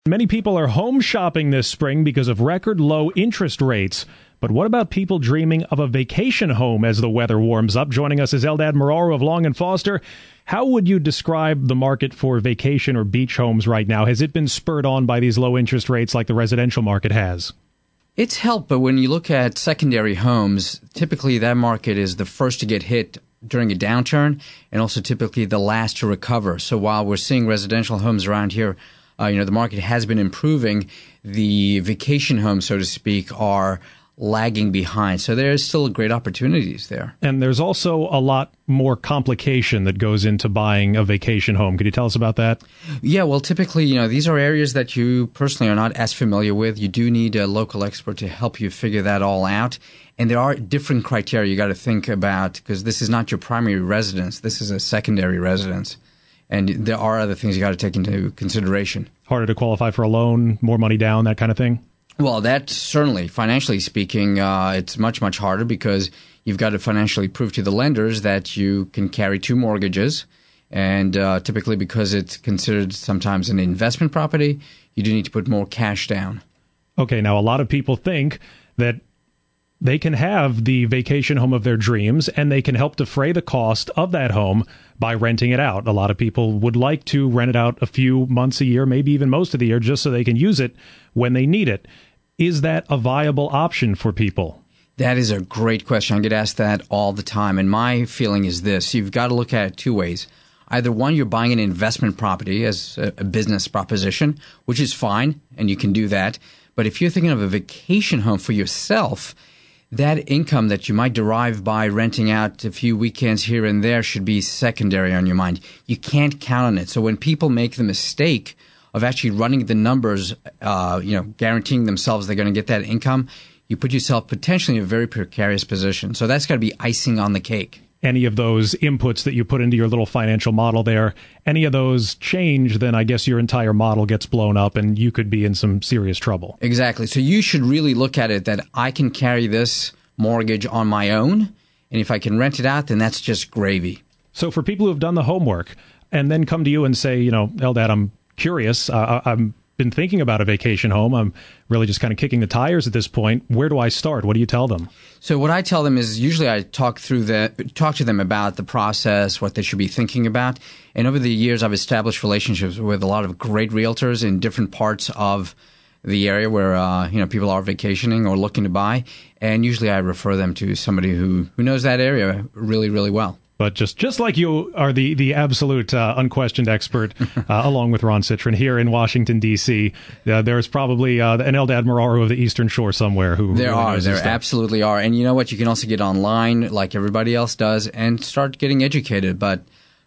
Many people are home shopping this spring because of record low interest rates. But what about people dreaming of a vacation home as the weather warms up? Joining us is Eldad Mararu of Long & Foster. How would you describe the market for vacation or beach homes right now? Has it been spurred on by these low interest rates like the residential market has? It's helped, but when you look at secondary homes, typically that market is the first to get hit during a downturn and also typically the last to recover. So while we're seeing residential homes around here, the market has been improving, the vacation homes, so to speak, are lagging behind. So there's still great opportunities there. And there's also a lot more complication that goes into buying a vacation home. Could you tell us about that? Yeah, well, typically, these are areas that you personally are not as familiar with. You do need a local expert to help you figure that all out. And there are different criteria you got to think about because this is not your primary residence. This is a secondary residence. And there are other things you got to take into consideration. Harder to qualify for a loan, more money down, that kind of thing? Well, that certainly, financially speaking, it's much, much harder because you've got to financially prove to the lenders that you can carry two mortgages. And typically because it's considered sometimes an investment property, you do need to put more cash down. Okay, now a lot of people think that they can have the vacation home of their dreams and they can help defray the cost of that home by renting it out. A lot of people would like to rent it out a few months a year, maybe even most of the year, just so they can use it when they need it. Is that a viable option for people? That is a great question. I get asked that all the time. And my feeling is this. You've got to look at it two ways. Either one, you're buying an investment property as a business proposition, which is fine, and you can do that. But if you're thinking of a vacation home for yourself, that income that you might derive by renting out a few weekends here and there should be secondary on your mind. You can't count on it. So when people make the mistake of actually running the numbers, guaranteeing themselves they're going to get that income, you put yourself potentially in a very precarious position. So that's got to be icing on the cake. Any of those inputs that you put into your little financial model there, any of those change, then I guess your entire model gets blown up and you could be in some serious trouble. Exactly. So you should really look at it that I can carry this mortgage on my own, and if I can rent it out, then that's just gravy. So for people who have done the homework and then come to you and say, Eldad, I'm curious, I've been thinking about a vacation home, I'm really just kind of kicking the tires at this point, where do I start? What do you tell them? So what I tell them is usually I talk to them about the process, what they should be thinking about. And over the years, I've established relationships with a lot of great realtors in different parts of the area where people are vacationing or looking to buy. And usually I refer them to somebody who knows that area really, really well. But just like you are the absolute unquestioned expert, along with Ron Citron here in Washington, D.C., there's probably an Eldad Mararu of the Eastern Shore somewhere who There really absolutely are. And you know what? You can also get online like everybody else does and start getting educated. But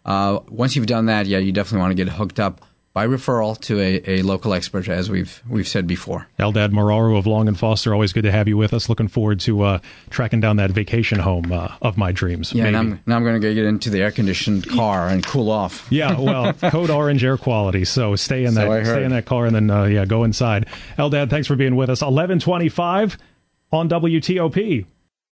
once you've done that, you definitely want to get hooked up by referral to a local expert, as we've said before. Eldad Mararu of Long & Foster, always good to have you with us. Looking forward to tracking down that vacation home of my dreams. Yeah, and now I'm going to get into the air-conditioned car and cool off. Yeah, well, code orange air quality, so stay in that car and then go inside. Eldad, thanks for being with us. 11:25 on WTOP.